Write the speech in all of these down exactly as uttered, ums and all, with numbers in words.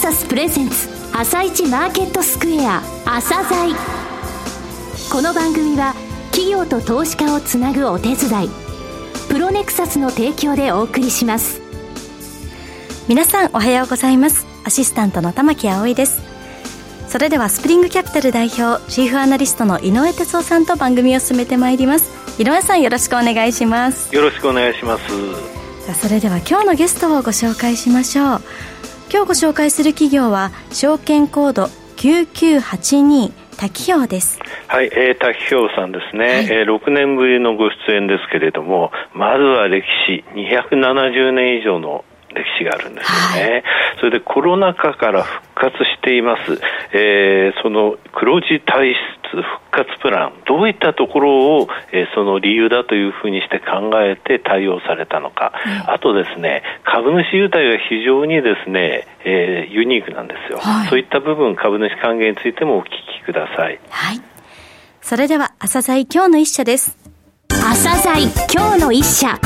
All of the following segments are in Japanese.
サスプレゼンツ朝一マーケットスクエア朝鮮。この番組は企業と投資家をつなぐお手伝い、プロネクサスの提供でお送りします。 皆さんおはようございます。アシスタントの玉木葵です。それではスプリングキャピタル代表チーフアナリストの井上哲夫さんと番組を進めてまいります。井上さん、よろしくお願いします。 よろしくお願いします。 それでは今日のゲストをご紹介しましょう。今日ご紹介する企業は証券コードきゅうきゅうはちに滝氷です。 はい、えー、滝氷さんですね、はい。えー、ろくねんぶりのご出演ですけれども、まずは歴史にひゃくななじゅうねん以上の歴史があるんですよね、はい。それでコロナ禍から復活しています、えー、その黒字体質復活プラン、どういったところを、えー、その理由だというふうにして考えて対応されたのか、うん、あとですね、株主優待が非常にですね、えー、ユニークなんですよ、はい。そういった部分、株主還元についてもお聞きください。 はい。それでは朝鮮今日の一社です。 朝鮮今日の一社。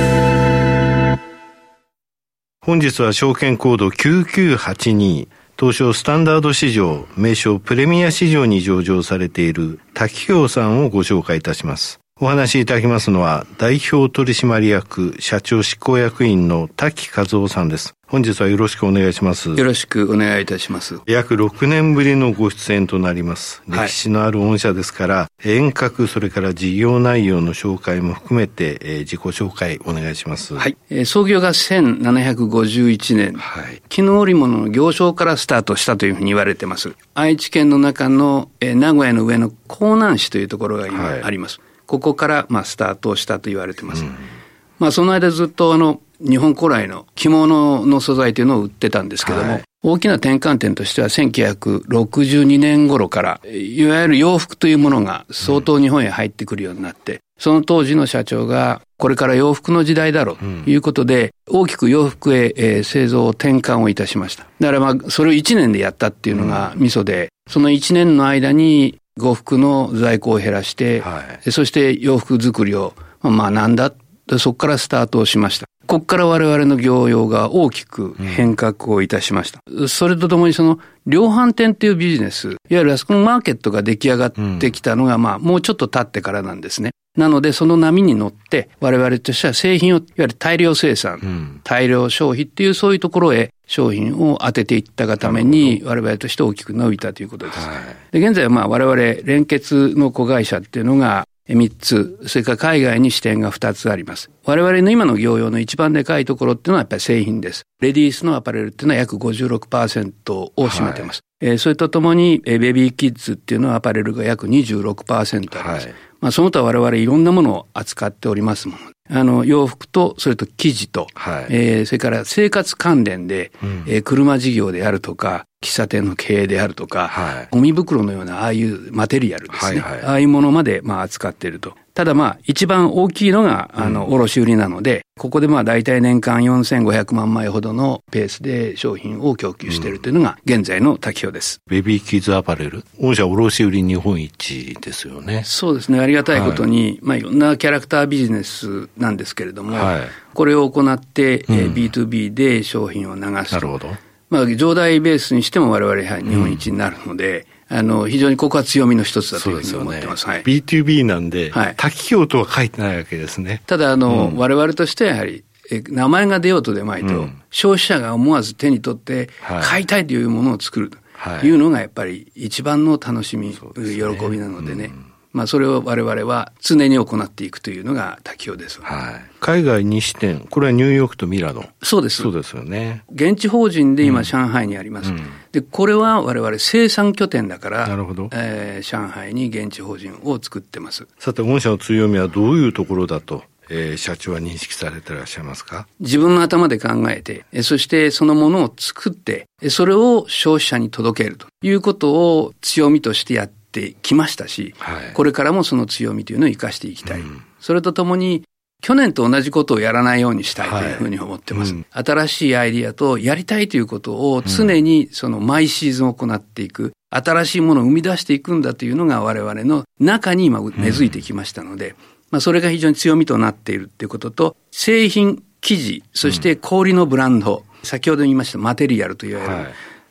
本日は証券コードきゅうきゅうはちに、東証スタンダード市場、名称プレミア市場に上場されている滝氷さんをご紹介いたします。お話しいただきますのは、代表取締役社長執行役員の滝和夫さんです。本日はよろしくお願いします。 よろしくお願いいたします。 約ろくねんぶりのご出演となります。歴史のある御社ですから、はい、遠隔、それから事業内容の紹介も含めて、えー、自己紹介お願いします。 はい。えー、創業がせんななひゃくごじゅういちねん、はい、絹織物の行商からスタートしたというふうに言われています。愛知県の中の、えー、名古屋の上の江南市というところが今、はい、あります。ここから、まあ、スタートしたと言われています。うん、まあ、その間ずっとあの日本古来の着物の素材というのを売ってたんですけども、はい、大きな転換点としてはせんきゅうひゃくろくじゅうにねん頃からいわゆる洋服というものが相当日本へ入ってくるようになって、うん、その当時の社長がこれから洋服の時代だろうということで、うん、大きく洋服へ、えー、製造転換をいたしました。だからまあそれをいちねんでやったっていうのがミソで、そのいちねんの間に呉服の在庫を減らして、はい、そして洋服作りを学んだ。そこからスタートをしました。ここから我々の業用が大きく変革をいたしました。うん、それとともにその量販店っていうビジネス、いわゆるあそこのマーケットが出来上がってきたのが、まあもうちょっと経ってからなんですね。なのでその波に乗って我々としては製品をいわゆる大量生産、うん、大量消費っていうそういうところへ商品を当てていったがために我々として大きく伸びたということです。はい、で現在はまあ我々連結の子会社っていうのがみっつ、それから海外に支店がふたつあります。我々の今の業用の一番でかいところっていうのはやっぱり製品です。レディースのアパレルっていうのは約 ごじゅうろくパーセント を占めています。はい、えー、それとともにベビーキッズっていうのはアパレルが約 にじゅうろくパーセント あります。はい、まあその他我々いろんなものを扱っておりますもの。あの洋服とそれと生地と、はい、えー、それから生活関連で、うん、えー、車事業であるとか喫茶店の経営であるとか、はい、ゴミ袋のようなああいうマテリアルですね、はいはい、ああいうものまでまあ扱っていると。ただまあ一番大きいのがあの卸売なので、うん、ここでまあ大体年間よんせんごひゃくまんまいほどのペースで商品を供給しているというのが現在の滝氷です。 ベビーキッズアパレル、御社卸売日本一ですよね。 そうですね。ありがたいことに、はい、まあいろんなキャラクタービジネスなんですけれども、はい、これを行って、うん、えー、ビーツービー で商品を流すと。なるほど。まあ上代ベースにしても我々は日本一になるので、うん、あの非常にここは強みの一つだというふうに思ってます。はい、 ビーツービー なんで、はい、滝氷とは書いてないわけですね。 ただあの、うん、我々としてはやはりえ名前が出ようと出まいと、うん、消費者が思わず手に取って買いたいというものを作るというのがやっぱり一番の楽しみ、はい、喜びなのでね。うん、まあそれを我々は常に行っていくというのが滝氷です。 はい。海外に支店、これはニューヨークとミラノ。 そうです。 そうですよね。 現地法人で今上海にあります。うん、でこれは我々生産拠点だから、なるほど、えー、上海に現地法人を作ってます。 さて御社の強みはどういうところだと、えー、社長は認識されていらっしゃいますか？ 自分の頭で考えて、そしてそのものを作って、それを消費者に届けるということを強みとしてやってきましたし、はい、これからもその強みというのを生かしていきたい。うん、それとともに去年と同じことをやらないようにしたいというふうに思ってます。はい、うん、新しいアイディアとやりたいということを常にその毎シーズン行っていく、新しいものを生み出していくんだというのが我々の中に今根付いてきましたので、うん、まあ、それが非常に強みとなっているということと、製品、生地、そして小売のブランド、うん、先ほど言いましたマテリアルといわれる、はい、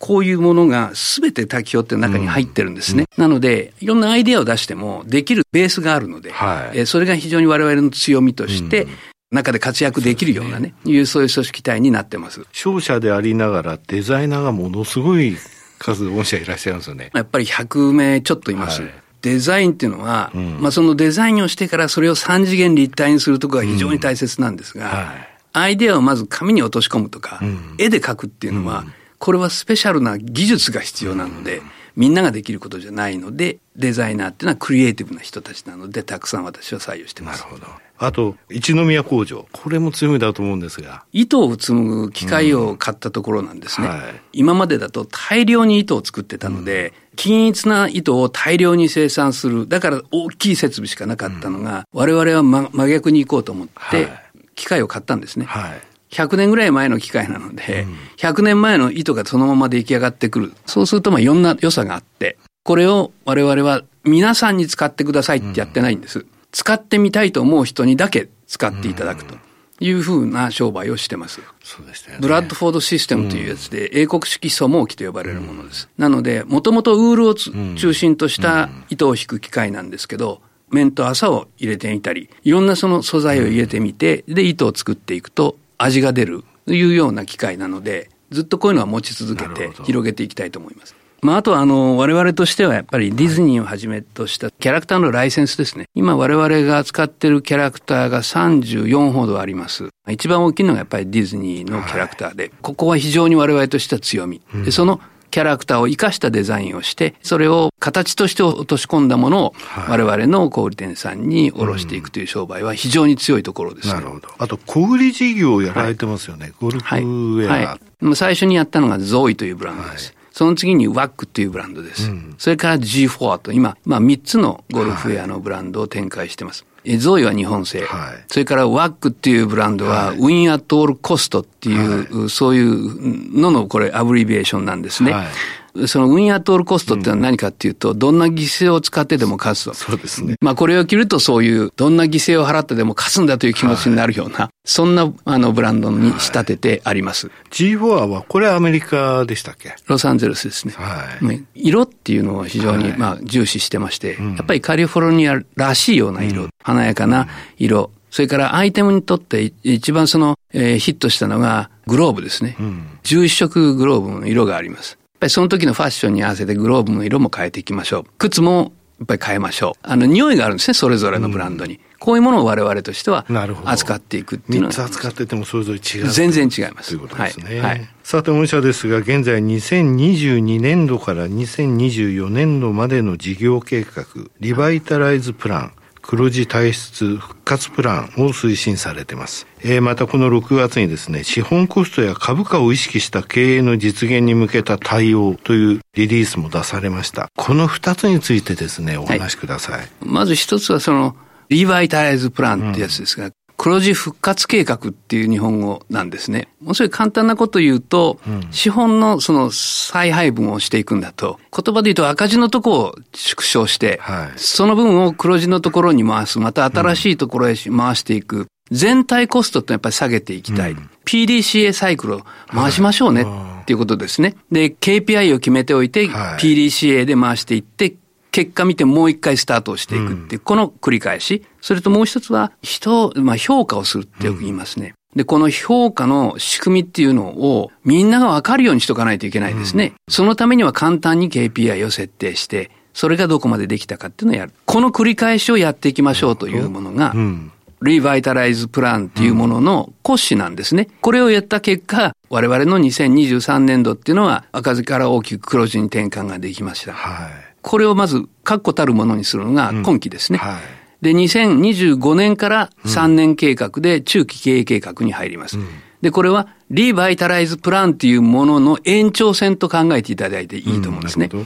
こういうものが全て滝氷って中に入ってるんですね。うん、なので、いろんなアイデアを出してもできるベースがあるので、はい、えー、それが非常に我々の強みとして、うん、中で活躍できるようなね、いうそういう組織体になってます。 商社でありながらデザイナーがものすごい数御社いらっしゃいますよね。 やっぱりひゃくめいちょっといます。はい、デザインっていうのは、うん、まあそのデザインをしてからそれをさん次元立体にするところが非常に大切なんですが、うん、はい、アイデアをまず紙に落とし込むとか、うん、絵で描くっていうのは、うん、これはスペシャルな技術が必要なので、うん、みんなができることじゃないので、デザイナーっていうのはクリエイティブな人たちなので、たくさん私は採用してます。 なるほど。あと、一宮工場。これも強みだと思うんですが。 糸を紡ぐ機械を買ったところなんですね。うん、はい、今までだと大量に糸を作ってたので、うん、均一な糸を大量に生産する。だから大きい設備しかなかったのが、うん、我々は、ま、真逆に行こうと思って、機械を買ったんですね。はい、ひゃくねんぐらい前の機械なので、うん、ひゃくねんまえの糸がそのまま出来上がってくる。そうすると、まあ、いろんな良さがあって、これを我々は皆さんに使ってくださいってやってないんです。うん、使ってみたいと思う人にだけ使っていただくというふうな商売をしてます。 そうでしたよね。 ブラッドフォードシステムというやつで、英国式素毛機と呼ばれるものです。うん、なので、もともとウールを中心とした糸を引く機械なんですけど、綿と麻を入れてみたり、いろんなその素材を入れてみて、で、糸を作っていくと味が出るというような機械なので、ずっとこういうのは持ち続けて広げていきたいと思います。まあ、あとはあの、我々としてはやっぱりディズニーをはじめとしたキャラクターのライセンスですね。今我々が扱っているキャラクターがさんじゅうよんほどあります。一番大きいのがやっぱりディズニーのキャラクターで、はい、ここは非常に我々としては強み。うん、でそのキャラクターを生かしたデザインをして、それを形として落とし込んだものを我々の小売店さんに卸していくという商売は非常に強いところです、ね。 なるほど。あと小売事業をやられてますよね。はい、ゴルフウェア。はいはい、 最初にやったのがゾーイというブランドです。はい、その次にワックというブランドです。うん、それから ジーフォア と今、まあみっつのゴルフウェアのブランドを展開してます。はい、ゾーイは日本製。はい、それからワックっていうブランドは、はい、ウィンアットオールコストっていう、はい、そういうののこれアブリビエーションなんですね。はい、そのウィンアットオールコストってのは何かっていうと、うん、どんな犠牲を使ってでも勝つと。 そうですね。 まあこれを着るとそういう、どんな犠牲を払ってでも勝つんだという気持ちになるような、はい、そんなあのブランドに仕立ててあります。はい、 ジーフォア はこれアメリカでしたっけ？ ロサンゼルスですね。はい、色っていうのを非常にまあ重視してまして、はい、やっぱりカリフォルニアらしいような色、うん、華やかな色、それからアイテムにとって一番その、えー、ヒットしたのがグローブですね。うん、じゅういっしょくグローブの色があります。やっぱりその時のファッションに合わせてグローブの色も変えていきましょう。靴もやっぱり変えましょう。あの、匂いがあるんですね、それぞれのブランドに。うん、こういうものを我々としては扱っていくっていうのは。 みっつ扱っててもそれぞれ違う。 全然違います。 ということですね。はいはい、さて、御社ですが、現在にせんにじゅうにねんどからにせんにじゅうよねんどまでの事業計画、リバイタライズプラン、黒字体質復活プランを推進されています。えー、またこのろくがつにですね、資本コストや株価を意識した経営の実現に向けた対応というリリースも出されました。このふたつについてですね、お話しください。はい、 まず一つはそのリバイタライズプランってやつですが、うん、黒字復活計画っていう日本語なんですね。もうそれ簡単なこと言うと、うん、資本のその再配分をしていくんだと、言葉で言うと赤字のところを縮小して、はい、その分を黒字のところに回す、また新しいところへ回していく。うん、全体コストってやっぱり下げていきたい。うん、ピーディーシーエー サイクルを回しましょうね、はい、っていうことですね。で、ケーピーアイ を決めておいて、はい、ピーディーシーエー で回していって、結果見てもう一回スタートをしていくっていう、うん、この繰り返し。それともう一つは、人を、まあ、評価をするってよく言いますね。うん、で、この評価の仕組みっていうのを、みんながわかるようにしとかないといけないですね。うん、そのためには簡単に ケーピーアイ を設定して、それがどこまでできたかっていうのをやる。この繰り返しをやっていきましょうというものが、うん、リバイタライズプランっていうものの骨子なんですね。これをやった結果、我々のにせんにじゅうさんねんどっていうのは赤字から大きく黒字に転換ができました。はい、これをまず確固たるものにするのが今期ですね。うん、はい、で、にせんにじゅうごねんからさんねん計画で中期経営計画に入ります。うん、で、これはリバイタライズプランっていうものの延長線と考えていただいていいと思うんですね。うん、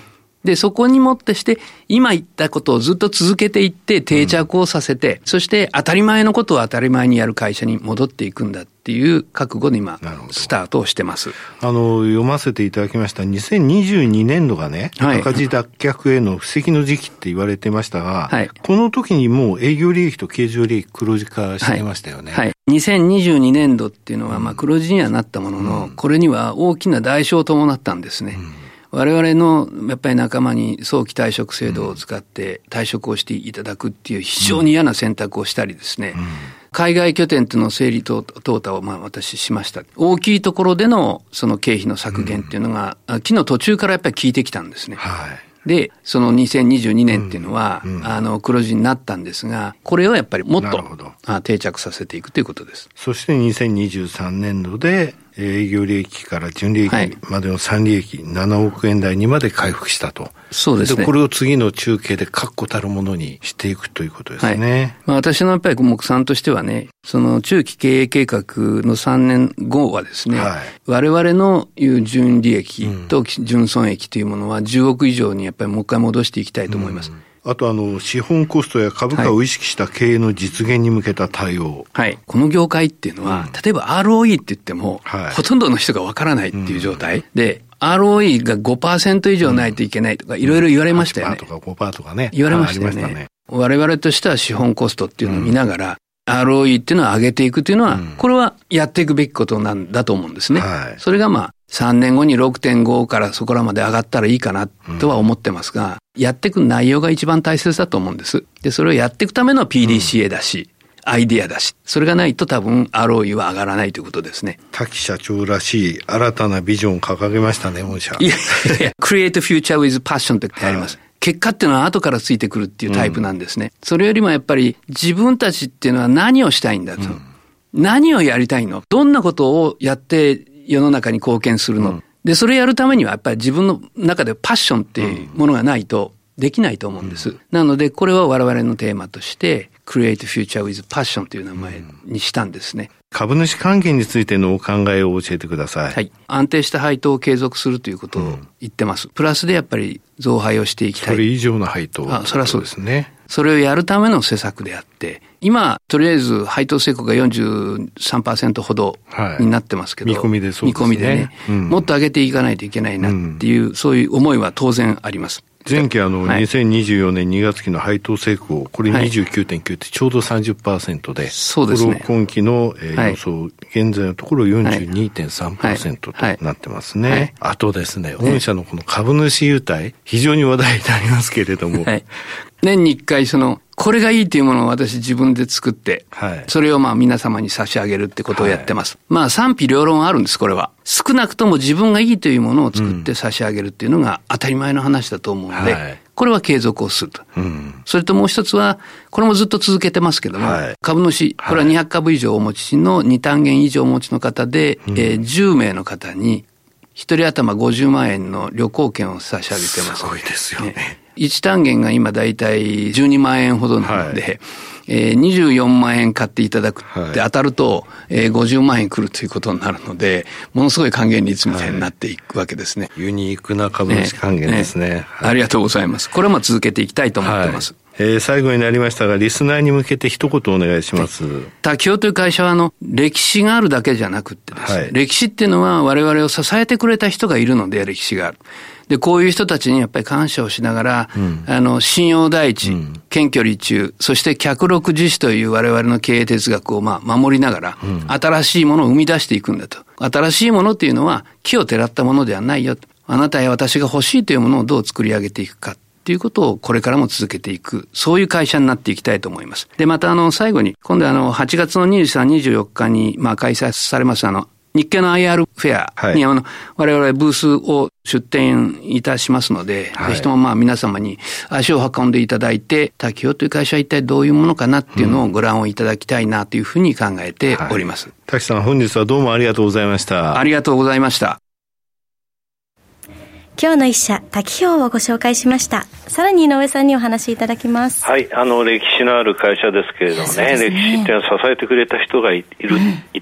で、そこにもってして、今言ったことをずっと続けていって定着をさせて、うん、そして当たり前のことを当たり前にやる会社に戻っていくんだっていう覚悟で今、スタートをしてます。 あの、読ませていただきましたにせんにじゅうにねんどがね、はい、赤字脱却への布石の時期って言われてましたが、はい、この時にもう営業利益と経常利益黒字化してましたよね。 はいはい、にせんにじゅうにねんどっていうのは、まあ黒字にはなったものの、うん、これには大きな代償を伴ったんですね。うん、我々のやっぱり仲間に早期退職制度を使って退職をしていただくっていう非常に嫌な選択をしたりですね、うんうん、海外拠点との整理等々をまあ私しました。大きいところでのその経費の削減っていうのが、うん、昨日途中からやっぱり効いてきたんですね。はい、で、そのにせんにじゅうにねんっていうのは、うんうん、あの黒字になったんですが、これをやっぱりもっと定着させていくということです。 そしてにせんにじゅうさんねんどで営業利益から純利益までの算利益、はい、ななおくえん台にまで回復したと。 そうですね。 で、これを次の中継で確固たるものにしていくということですね。はい、 まあ、私のやっぱり目算としてはね、その中期経営計画のさんねんごはですね、はい、我々のいう純利益と純損益というものはじゅうおく以上にやっぱりもう一回戻していきたいと思います。うん、 あとあの資本コストや株価を意識した経営の実現に向けた対応。 はい。この業界っていうのは、うん、例えば アールオーイー って言っても、はい、ほとんどの人がわからないっていう状態、うん、で、アールオーイー が ごパーセント 以上ないといけないとか、いろいろ言われましたよね。はちパーセント とか ごパーセント とかね。言われましたよね。ね我々としては資本コストっていうのを見ながら、うん、アールオーイー っていうのを上げていくっていうのは、うん、これはやっていくべきことなんだと思うんですね。はい、それがまあ、さんねんごに ろくてんご からそこらまで上がったらいいかなとは思ってますが、うん、やっていく内容が一番大切だと思うんです。で、それをやっていくための ピーディーシーエー だし、うん、アイディアだし、それがないと多分 アールオーイー は上がらないということですね。 滝社長らしい新たなビジョンを掲げましたね、御社。 いやいや、Create Future with Passion ってあります。はい、結果っていうのは後からついてくるっていうタイプなんですね。うん、それよりもやっぱり自分たちっていうのは何をしたいんだと。うん、何をやりたいの？どんなことをやって世の中に貢献するの？うん、で、それやるためにはやっぱり自分の中でパッションっていうものがないとできないと思うんです。うん、なので、これは我々のテーマとして、Create Future with Passion という名前にしたんですね。 株主還元についてのお考えを教えてください。 はい。安定した配当を継続するということを言ってます。うん、プラスでやっぱり増配をしていきたい。 それ以上の配当。 あ、それはそうですね。それをやるための施策であって、今、とりあえず配当成功が よんじゅうさんパーセント ほどになってますけど、 はい、見込みでそうですね。 見込みでね、うん、もっと上げていかないといけないなっていう、うん、そういう思いは当然あります。 前期あの、はい、にせんにじゅうよねんにがつ期の配当成功、これ にじゅうきゅうてんきゅう ってちょうど さんじゅっパーセント で、 そうですね。 これを今期の、えー、予想、はい、現在のところ よんじゅうにてんさんパーセント となってますね。はいはい、あとですね、御社のこの株主優待、非常に話題になりますけれども、はい、 年にいっかいその、これがいいというものを私自分で作って、はい、それをまあ皆様に差し上げるってことをやってます。はい、まあ賛否両論あるんです、これは。少なくとも自分がいいというものを作って差し上げるっていうのが当たり前の話だと思うので、はい、これは継続をすると。うん、それともう一つは、これもずっと続けてますけども、はい、株主、これはにひゃくかぶ以上お持ちのに単元以上お持ちの方で、うん、えー、じゅうめいの方に、一人頭ごじゅうまんえんの旅行券を差し上げてます。 すごいですよね。ねいち単元が今だいたいじゅうにまんえんほどなので、はい、えー、にじゅうよんまんえん買っていただくって当たると、はい、えー、ごじゅうまんえん来るということになるので、ものすごい還元率みたいになっていくわけですね。 はい、ユニークな株主還元ですね。ねねはい、ありがとうございます。これも続けていきたいと思ってます。 はい、えー、最後になりましたが、リスナーに向けて一言お願いします。 滝尾という会社はあの、歴史があるだけじゃなくってですね、はい、歴史っていうのは我々を支えてくれた人がいるので、歴史がある。で、こういう人たちにやっぱり感謝をしながら、うん、あの、信用第一、うん、謙虚離中、そして脚力自主という我々の経営哲学をまあ守りながら、うん、新しいものを生み出していくんだと。新しいものっていうのは木をてらったものではないよ。あなたや私が欲しいというものをどう作り上げていくか。ということをこれからも続けていく、そういう会社になっていきたいと思います。で、またあの、最後に、今度あの、はちがつのにじゅうさん、にじゅうよっかに、まあ、開催されますあの、日経の アイアール フェアに、はい、あの、我々ブースを出展いたしますので、はい、ぜひともまあ皆様に足を運んでいただいて、滝尾という会社は一体どういうものかなっていうのをご覧をいただきたいなというふうに考えております。はい、 滝さん、本日はどうもありがとうございました。 ありがとうございました。 今日の一社、滝氷をご紹介しました。さらに井上さんにお話しいただきます。 はい、あの歴史のある会社ですけれどもね、ね、歴史っていうのは支えてくれた人がいる、うん、いたっていう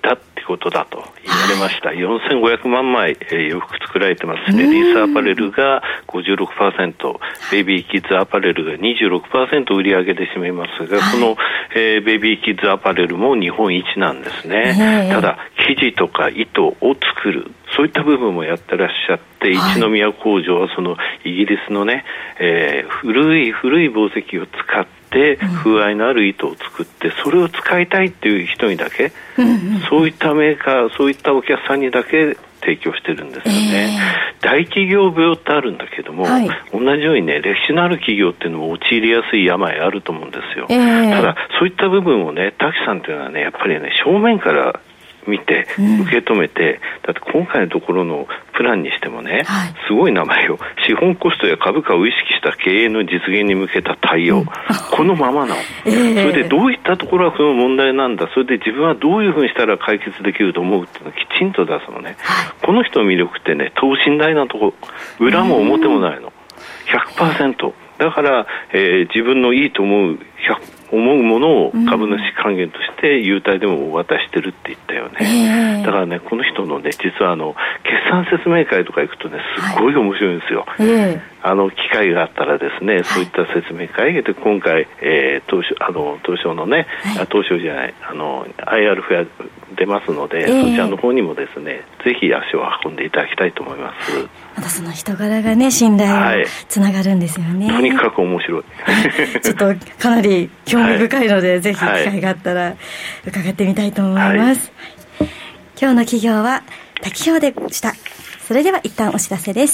事だと言われました。よんせんごひゃくまんまい、えー、洋服作られてますね。レディースアパレルが ごじゅうろくパーセント、ベイビーキッズアパレルが にじゅうろくパーセント 売り上げで占めますが、この、えー、ベイビーキッズアパレルも日本一なんですね。ただ生地とか糸を作る、そういった部分もやってらっしゃって、一宮工場はそのイギリスのね、えー、古い古い紡績を使って風合いのある糸を作って、それを使いたいっていう人にだけ、そういったメーカー、そういったお客さんにだけ提供してるんですよね、えー、大企業病ってあるんだけども、はい、同じようにね、歴史のある企業っていうのも陥りやすい病あると思うんですよ、えー、ただそういった部分をね、滝さんっていうのはね、やっぱりね、正面から見て受け止めて、うん、だって今回のところのプランにしてもね、はい、すごい名前を、資本コストや株価を意識した経営の実現に向けた対応、うん、このままなの、えー、それでどういったところがその問題なんだ、それで自分はどういうふうにしたら解決できると思うっていうのをきちんと出すのね、はい、この人の魅力ってね、等身大なところ、裏も表もないの、ひゃくパーセントだから、えー、自分のいいと思う思うものを株主還元として優待でもお渡ししてるって言ったよね、えー、だからね、この人のね、実はあの決算説明会とか行くとね、すごい面白いんですよ、はい、えー、あの機会があったらですね、そういった説明会で今回、えー、東証あの東証のね、はい、東証じゃないあの アイアール フェア出ますので、えー、そちらの方にもですね、ぜひ足を運んでいただきたいと思います。 またその人柄がね、信頼につながるんですよね、 はい、とにかく面白いちょっとかなり興味深いので、はい、ぜひ機会があったら伺ってみたいと思います、はい、今日の企業は滝評でした。それでは一旦お知らせです。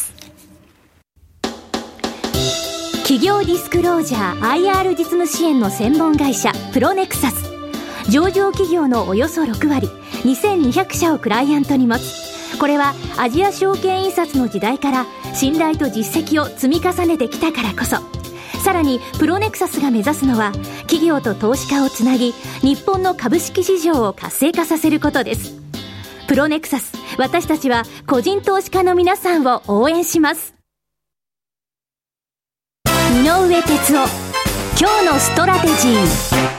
企業ディスクロージャー アイアール 実務支援の専門会社プロネクサス、上場企業のおよそろくわり、にせんにひゃくしゃをクライアントに持つ。これはアジア証券印刷の時代から信頼と実績を積み重ねてきたからこそ。さらにプロネクサスが目指すのは、企業と投資家をつなぎ、日本の株式市場を活性化させることです。プロネクサス、私たちは個人投資家の皆さんを応援します。井上哲夫、今日のストラテジー。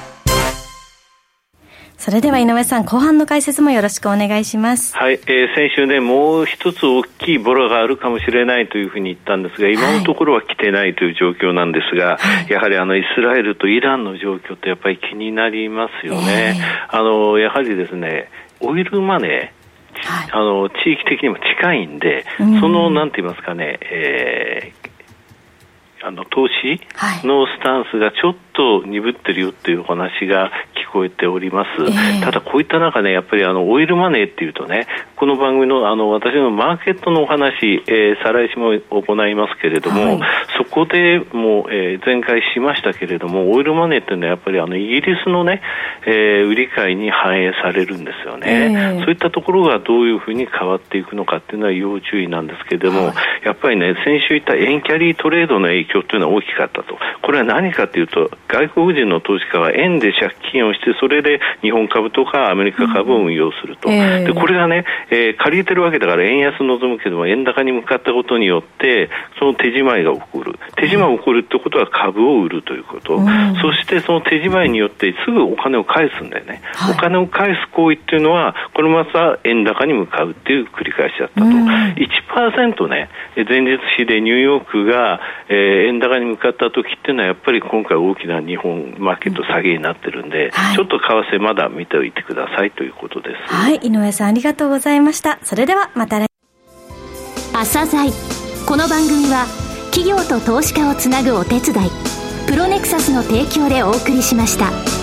それでは井上さん、後半の解説もよろしくお願いします。 はい、えー、先週ね、もう一つ大きいボラがあるかもしれないというふうに言ったんですが、今のところは来てないという状況なんですが、はい、やはりあのイスラエルとイランの状況ってやっぱり気になりますよね、えー、あのやはりですね、オイルマネー、はい、あの地域的にも近いんで、うん、そのなんて言いますかね、えーあの投資のスタンスがちょっと鈍ってるよっていうお話が聞こえております、えー、ただこういった中ね、やっぱりあのオイルマネーっていうとね、この番組のあの私のマーケットのお話、えー、再来週も行いますけれども、はい、そこでも、えー、前回しましたけれども、オイルマネーっていうのはやっぱりあのイギリスのね、えー、売り買いに反映されるんですよね、えー、そういったところがどういうふうに変わっていくのかっていうのは要注意なんですけれども、はい、やっぱりね、先週言った円キャリートレードの影響というのは大きかったと。これは何かというと、外国人の投資家は円で借金をして、それで日本株とかアメリカ株を運用すると、うんえー、でこれがね、えー、借りてるわけだから円安望むけども、円高に向かったことによってその手仕舞いが起こる。手仕舞いが起こるってことは株を売るということ、うん、そしてその手仕舞いによってすぐお金を返すんだよね、はい、お金を返す行為っていうのはこれまた円高に向かうっていう繰り返しだったと、うん、いちパーセント ね、前日比でニューヨークが、えー、円高に向かった時っていうのはやっぱり今回大きな日本マーケット下げになってるんで、はい、ちょっと為替まだ見ておいてくださいということです。 はい、井上さんありがとうございました。それではまた来朝鮮。この番組は企業と投資家をつなぐお手伝い、プロネクサスの提供でお送りしました。